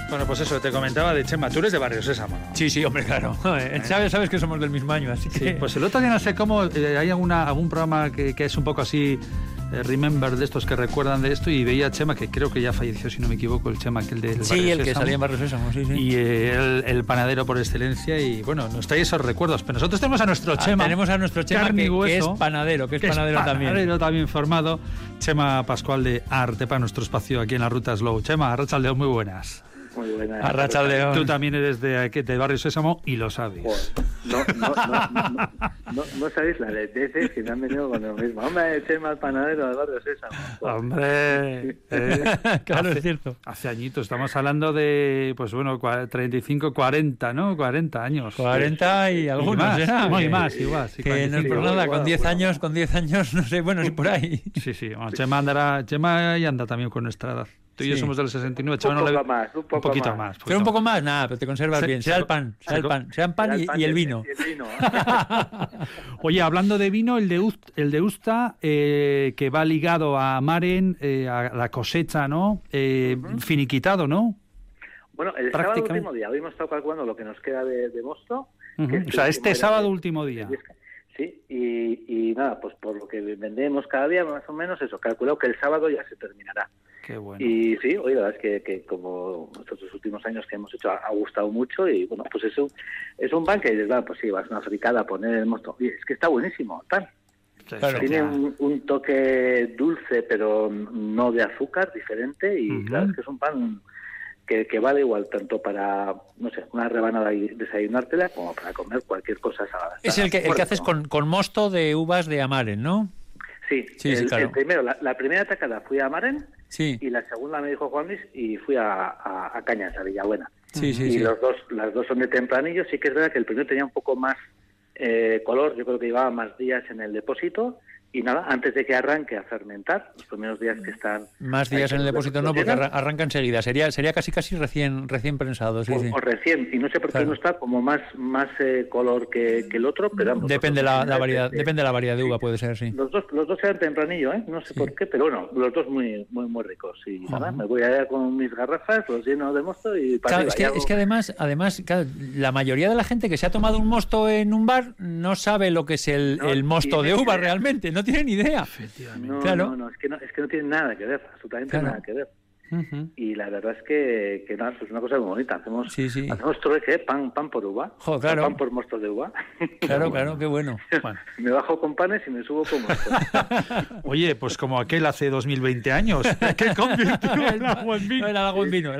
Bueno, pues eso, te comentaba de Chema. Tú eres de Barrio Sésamo, ¿no? Sí, hombre, claro. Sabes que somos del mismo año, así que... Sí, pues el otro día no sé cómo... hay algún programa que es un poco así... Remember, de estos que recuerdan de esto, y veía a Chema, que creo que ya falleció, si no me equivoco, el Chema, aquel del sí, el que salía en Barrio Sésamo, sí. Y el panadero por excelencia, y bueno, nos trae esos recuerdos. Pero nosotros tenemos a nuestro Chema. Tenemos a nuestro Chema que es panadero, también formado. Chema Pascual de Artepa, nuestro espacio aquí en la Ruta Slow. Chema, Arratsaldeon, muy buenas. Muy buenas. Arratsaldeon. Tú también eres de Barrio Sésamo y lo sabes. No sabéis la de veces que me han venido con lo mismo. Hombre, Chema, el panadero del Barrio Sésamo. Hombre, claro, es cierto. Hace añitos, estamos hablando de, pues bueno, 35, 40, ¿no? 40 años. 40 y algunos, y más, igual. Sí, que no es por nada, con 10 años, no sé, bueno, si por ahí. Sí. Bueno, Chema ya anda también con nuestra edad. Tú y yo somos del 69, Chema un poquito más. Pero un poco más, nada, pero te conservas bien. Sea el pan y el vino. Oye, hablando de vino, el de Usta, que va ligado a Maren, a la cosecha, ¿no? Finiquitado, ¿no? Bueno, el sábado último día, hoy hemos estado calculando lo que nos queda de mosto. O sea, este sábado último día. Sí, y nada, pues por lo que vendemos cada día, más o menos eso, calculado que el sábado ya se terminará. Qué bueno. Y sí, oye, la verdad es que como estos últimos años que hemos hecho ha gustado mucho, y bueno, pues eso es un pan que dices, pues sí, vas a una fricada a poner el mosto. Oye, es que está buenísimo, tal. Claro, tiene un toque dulce, pero no de azúcar, diferente, y claro, es que es un pan que vale igual tanto para, no sé, una rebanada y desayunártela, como para comer cualquier cosa salada. Es el que haces con mosto de uvas de Amaren, ¿no? Sí, claro. El primero, la primera atacada fui a Amaren, sí, y la segunda me dijo Juan Luis, y fui a Cañas, a Villabuena. Sí. Las dos son de tempranillo. Sí que es verdad que el primero tenía un poco más color, yo creo que llevaba más días en el depósito, y nada, antes de que arranque a fermentar, los primeros días que están... Más días en el depósito no, porque arranca enseguida. Sería casi recién prensado. O recién, y no sé por qué no está como más color que el otro, pero vamos, depende la variedad, depende de la variedad de uva, puede ser, sí. Los dos eran tempranillo, no sé por qué, pero bueno, los dos muy muy ricos. Y nada, me voy allá con mis garrafas, los lleno de mosto y para arriba. Es que además claro, la mayoría de la gente que se ha tomado un mosto en un bar no sabe lo que es el mosto de uva realmente, no tiene ni idea. Efectivamente. No, es que no tiene nada que ver, absolutamente nada que ver. Y la verdad es que nada, es una cosa muy bonita. Hacemos trueque, pan por uva, claro. Pan por mostos de uva. Claro, qué bueno. Me bajo con panes y me subo con mostos. Oye, pues como aquel hace 2020 años, que convirtió el agua en vino. No, el agua en vino.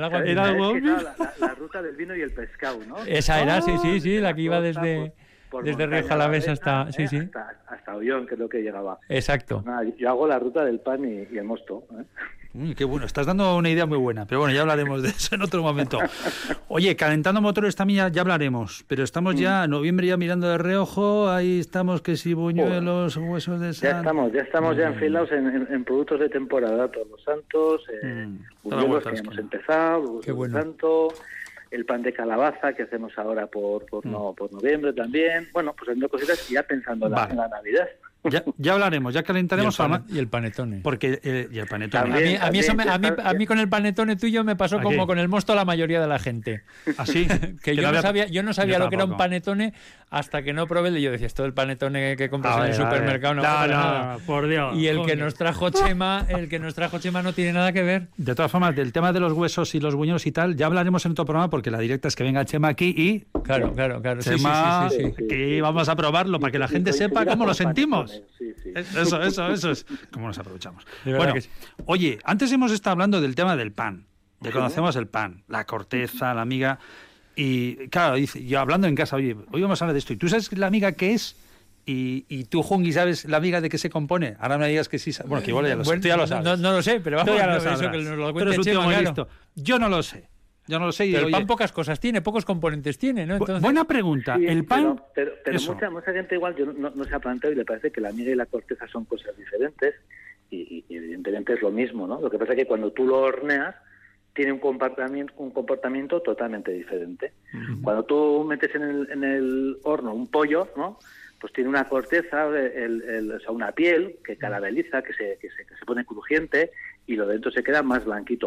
La ruta del vino y el pescado, ¿no? Esa era, sí, la que iba desde Rioja Alavesa hasta Ollón, que es lo que llegaba. Exacto. Nada, yo hago la ruta del pan y el mosto. Qué bueno, estás dando una idea muy buena, pero bueno, ya hablaremos de eso en otro momento. Oye, calentando motores también ya hablaremos, pero estamos ya en noviembre ya mirando de reojo, ahí estamos que si buñuelos, huesos de sal... Ya estamos enfilados en productos de temporada, Todos los Santos, buñuelos que hemos empezado, Qué bueno. Santo, el pan de calabaza que hacemos ahora por noviembre también. Bueno, pues haciendo cositas y ya pensando en la Navidad. Ya hablaremos, ya calentaremos. Y el panetone. Porque y el panetone. A mí con el panetone tuyo me pasó como con el mosto a la mayoría de la gente. ¿Así? Que yo no sabía lo que era un panetone hasta que no probé. Yo decía, esto del panetone que compras en el supermercado no, por Dios. Y el que nos trajo Chema no tiene nada que ver. De todas formas, del tema de los huesos y los buñuelos y tal, ya hablaremos en otro programa, porque la directa es que venga Chema aquí y... Claro. Chema, sí. Y vamos a probarlo para que la gente sepa cómo lo sentimos. Sí. Eso es cómo nos aprovechamos. Bueno, oye, antes hemos estado hablando del tema del pan, de conocemos el pan, la corteza, la miga, y claro, yo hablando en casa, oye, hoy vamos a hablar de esto, y tú sabes la miga qué es, y tú, Jungi, ¿sabes la miga de qué se compone? Ahora me digas que sí, bueno, que igual ya lo sé, tú ya lo sabes. No lo sé, pero vamos, eso que nos lo cuente Chema, listo. Yo no lo sé. Pero el pan pocas cosas tiene, pocos componentes tiene, ¿no? Entonces... Buena pregunta. Sí, el pan... Pero mucha gente igual no se ha planteado y le parece que la miga y la corteza son cosas diferentes y evidentemente es lo mismo, ¿no? Lo que pasa es que cuando tú lo horneas tiene un comportamiento totalmente diferente. Uh-huh. Cuando tú metes en el horno un pollo, ¿no? Pues tiene una corteza, o sea, una piel que carameliza, que se pone crujiente y lo de dentro se queda más blanquito.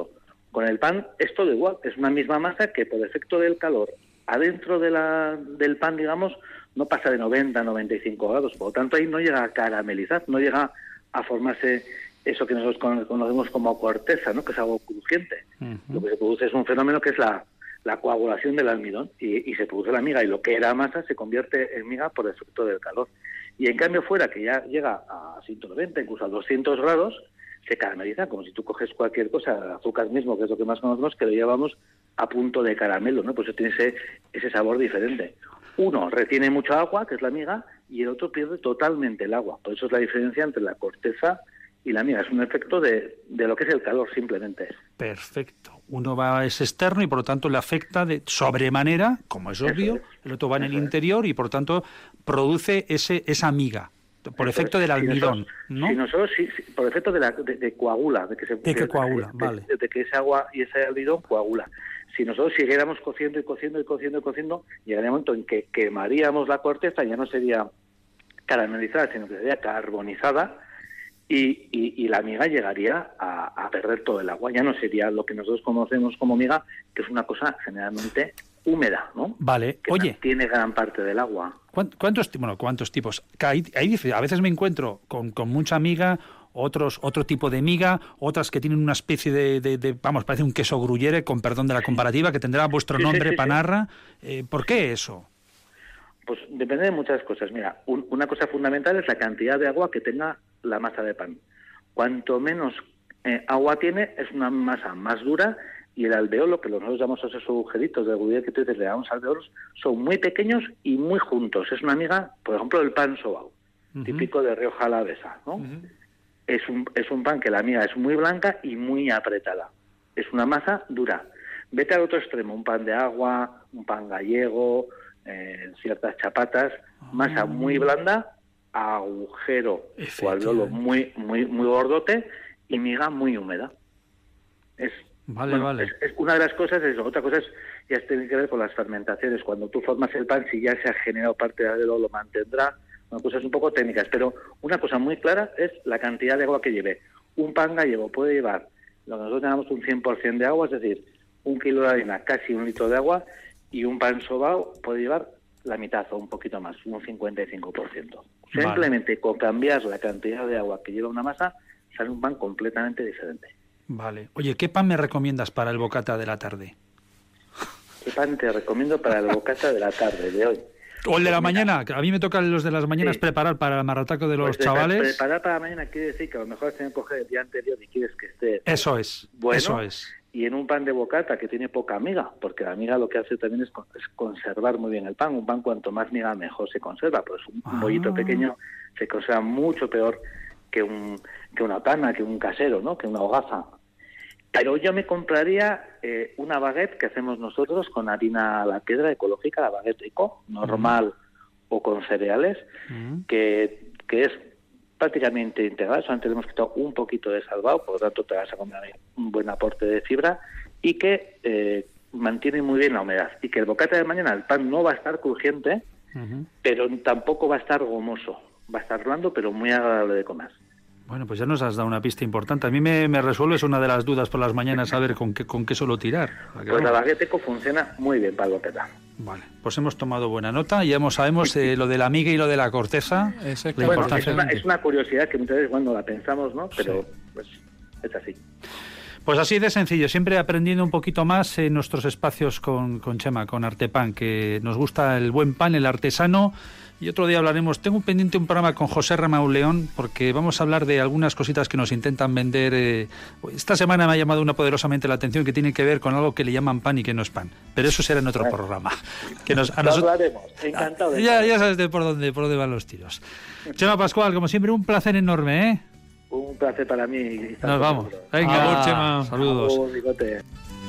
Con el pan es todo igual, es una misma masa que por efecto del calor adentro del pan, digamos, no pasa de 90 a 95 grados, por lo tanto ahí no llega a caramelizar, no llega a formarse eso que nosotros conocemos como corteza, ¿no? Que es algo crujiente. Lo que se produce es un fenómeno que es la coagulación del almidón y se produce la miga, y lo que era masa se convierte en miga por efecto del calor. Y en cambio fuera, que ya llega a 190, incluso a 200 grados, se carameliza, como si tú coges cualquier cosa, azúcar mismo, que es lo que más conocemos, que lo llevamos a punto de caramelo, ¿no? Pues eso tiene ese sabor diferente. Uno retiene mucho agua, que es la miga, y el otro pierde totalmente el agua. Por eso es la diferencia entre la corteza y la miga. Es un efecto de lo que es el calor, simplemente. Perfecto. Uno es externo y por lo tanto le afecta de sobremanera, como es obvio, el otro va en el interior y por lo tanto produce esa miga. Por efecto del almidón, ¿no? Si nosotros, por efecto de coagula, de que coagula, vale. De que ese agua y ese almidón coagula. Si nosotros siguiéramos cociendo y cociendo y cociendo y cociendo, llegaría un momento en que quemaríamos la corteza, ya no sería caramelizada, sino que sería carbonizada, y la miga llegaría a perder todo el agua. Ya no sería lo que nosotros conocemos como miga, que es una cosa generalmente húmeda, ¿no? Vale. Que Oye, tiene gran parte del agua. ¿Cuántos tipos? A veces me encuentro con mucha miga, otro tipo de miga, otras que tienen una especie de parece un queso gruyere, con perdón de la comparativa, que tendrá vuestro nombre, Panarra. ¿Por qué eso? Pues depende de muchas cosas. Mira, una cosa fundamental es la cantidad de agua que tenga la masa de pan. Cuanto menos agua tiene, es una masa más dura, y el alveolo, que nosotros llamamos esos agujeritos de gruyere que tú dices, le llamamos alveolos, son muy pequeños y muy juntos. Es una miga, por ejemplo, el pan sobao, típico de Rioja Alavesa, ¿no? Es un pan que la miga es muy blanca y muy apretada. Es una masa dura. Vete al otro extremo, un pan de agua, un pan gallego, ciertas chapatas, masa muy blanda, agujero o alveolo muy gordote y miga muy húmeda. Vale. Es una de las cosas. Otra cosa ya tiene que ver con las fermentaciones. Cuando tú formas el pan, si ya se ha generado parte de alveolo, lo mantendrá. Cosas un poco técnicas, pero una cosa muy clara es la cantidad de agua que lleve. Un pan gallego puede llevar lo que nosotros llamamos un 100% de agua, es decir, 1 kilo de harina, casi 1 litro de agua, y un pan sobao puede llevar la mitad o un poquito más, un 55%. Simplemente con cambiar la cantidad de agua que lleva una masa, sale un pan completamente diferente. Vale. Oye, ¿qué pan me recomiendas para el bocata de la tarde? ¿Qué pan te recomiendo para el bocata de la tarde de hoy? O el de la mañana, que a mí me tocan los de las mañanas preparar para el marrataco de los chavales. Preparar para la mañana quiere decir que a lo mejor tienes que coger el día anterior y quieres que esté eso es. Y en un pan de bocata que tiene poca miga, porque la miga lo que hace también es conservar muy bien el pan. Un pan cuanto más miga mejor se conserva, pues un bollito pequeño se conserva mucho peor que una pana, que un casero, ¿no? Que una hogaza. Pero yo me compraría una baguette que hacemos nosotros con harina a la piedra ecológica, la baguette eco, normal o con cereales, que es prácticamente integral. Solamente le hemos quitado un poquito de salvado, por lo tanto te vas a comer un buen aporte de fibra, y que mantiene muy bien la humedad. Y que el bocata de mañana, el pan no va a estar crujiente, pero tampoco va a estar gomoso. Va a estar blando, pero muy agradable de comer. Bueno, pues ya nos has dado una pista importante. A mí me resuelves una de las dudas por las mañanas, saber con qué suelo tirar. Pues la baguette eco funciona muy bien para el bocata. Vale, pues hemos tomado buena nota. Ya sabemos lo de la miga y lo de la corteza. Bueno, es una curiosidad que muchas veces cuando la pensamos, ¿no? Pero pues es así. Pues así de sencillo, siempre aprendiendo un poquito más en nuestros espacios con Chema, con Artepan, que nos gusta el buen pan, el artesano. Y otro día hablaremos, tengo pendiente un programa con José Ramauleón, porque vamos a hablar de algunas cositas que nos intentan vender. Esta semana me ha llamado poderosamente la atención, que tiene que ver con algo que le llaman pan y que no es pan. Pero eso será en otro programa. Que hablaremos, encantado. Ya sabes por dónde van los tiros. Chema Pascual, como siempre, un placer enorme, ¿eh? Un placer para mí. Nos vamos. Venga, Chema. Saludos. Bigote.